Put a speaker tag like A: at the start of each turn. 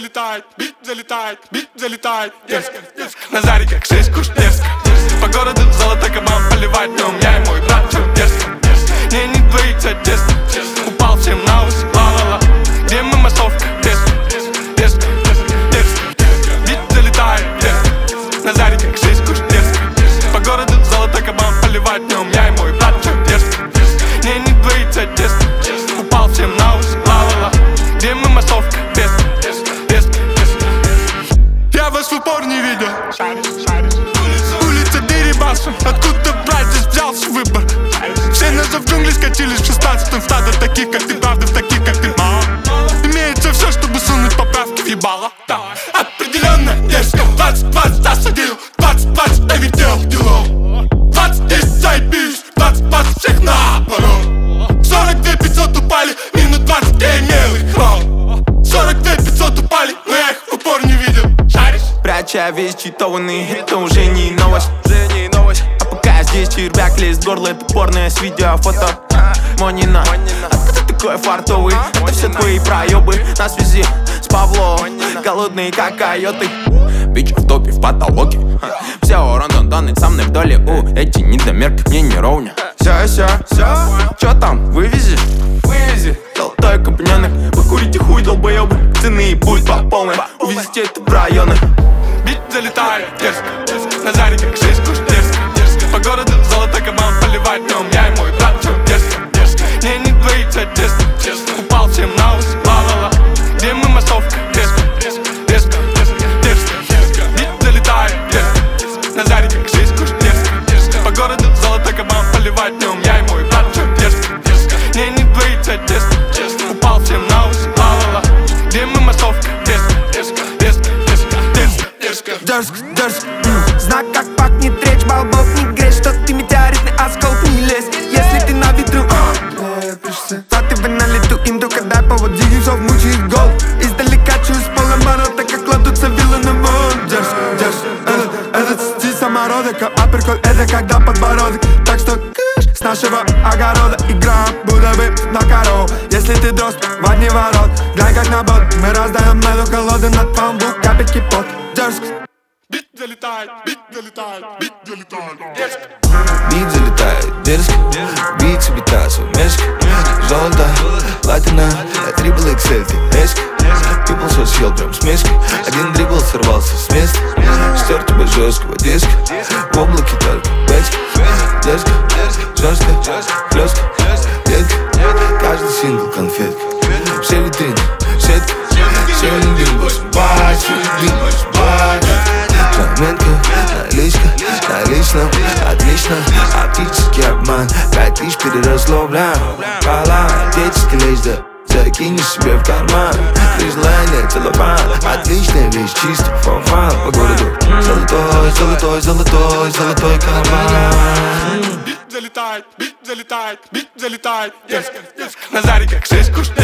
A: залетает, бит залетает, дерзко. На заре как шишку дерзко. По городу золотой кабан поливать днем. Я и мой брат, чё дерзко. Не двоится тесно. Упал всем на ус, ла-ла-ла. Где мы массовка, дерзко. Бит залетает, дерзко. На заре как шишку дерзко. По городу золотой кабан поливать днем. Я и мой брат, чё дерзко. Не двоится тесно. Упал всем на ус, ла-ла-ла. Где мы массовка, дерзко. Я вас в упор не видел. Улица Дерибасу, откуда брать, здесь взялся выбор. Все на зов джунглей скатились в 16-м. Стадо таких, как ты, правда, в таких, как ты, мало. Имеется все, чтобы сунуть поправки в ебало. Да, определенно дерзко. 20-20 осадил, 20-20 навертел делов. 20 10 заебись, 20-20 всех наоборот. 42 500 упали, минут 20 я имел их ролл. 42 500 упали, но я их в упор не видел. Шаришь?
B: Пряча весь читованный, это уже не новость. А пока я здесь, червяк лезет в горло. Это порно с видео, фото Монина. Откуда такой фартовый? Это все твои проебы. На связи с Павло, голодные как койоты. Бич в топе, в потолоке. Все рандонданный со мной в доле. Эти недомерки мне не ровня. Все, чё там, вывези? Золотой компаньонок. Вы курите хуй, долбоёбы. Цены будет по полной. Увезите это в районы.
A: Бит залетает, дерзко. На заре как шишку дерзко. По городу золотой кабан поливать днем. Я и мой брат, чё дерзко. Не двоится тесно. Упал всем на ус, ла-ла-ла. Где мы массовка, дерзко. Бит залетает, дерзко. На заре как шишку дерзко. По городу золотой кабан поливать днем. Я и мой брат, чё дерзко. Не двоится тесно. Упал всем на ус, ла-ла-ла. Где мы массовка, дерзко.
C: Дерзко, знак как пахнет речь, балбов не гречь, что ты метеоритный осколок, не лезь, если ты на ветру. То ты на лету, инду, когда по воде юзов мучает гол. Издалека чую с полоборота, как кладутся виллы на мон. Дерзко, этот стиль самородок, апперкот, это когда подбородок. Так что кыш с нашего огорода, игра будто бы на коров. Если ты дрозд, в одни ворот, глянь как на бот. Мы раздаем меду, колоды над памбук, капельки пот. Дерзко.
A: Бит залетает, дерзко.
D: Бит залетает, дерзко. Бит себе тассу, мешка. Золото, платина, трипл XL, резко. People все съел прям с мешка. Один дрибл сорвался с места. Стер тебя жесткого диска. В облаке только бэчка. Дерзко, жестко, плёска, детка. Каждый сингл конфетка. Все витрины, сетка. Сегодня день 8 бат, сегодня день 8 бат. Заметка, налично, отлично. Оптический обман, 5000 переросло в лям. Пала, отеческий лечь, да закинь себе в карман. При желании целлофан, отличная вещь, чисто фан-фан. По городу золотой карман.
A: Бит залетает, дерзко. На заре как шишку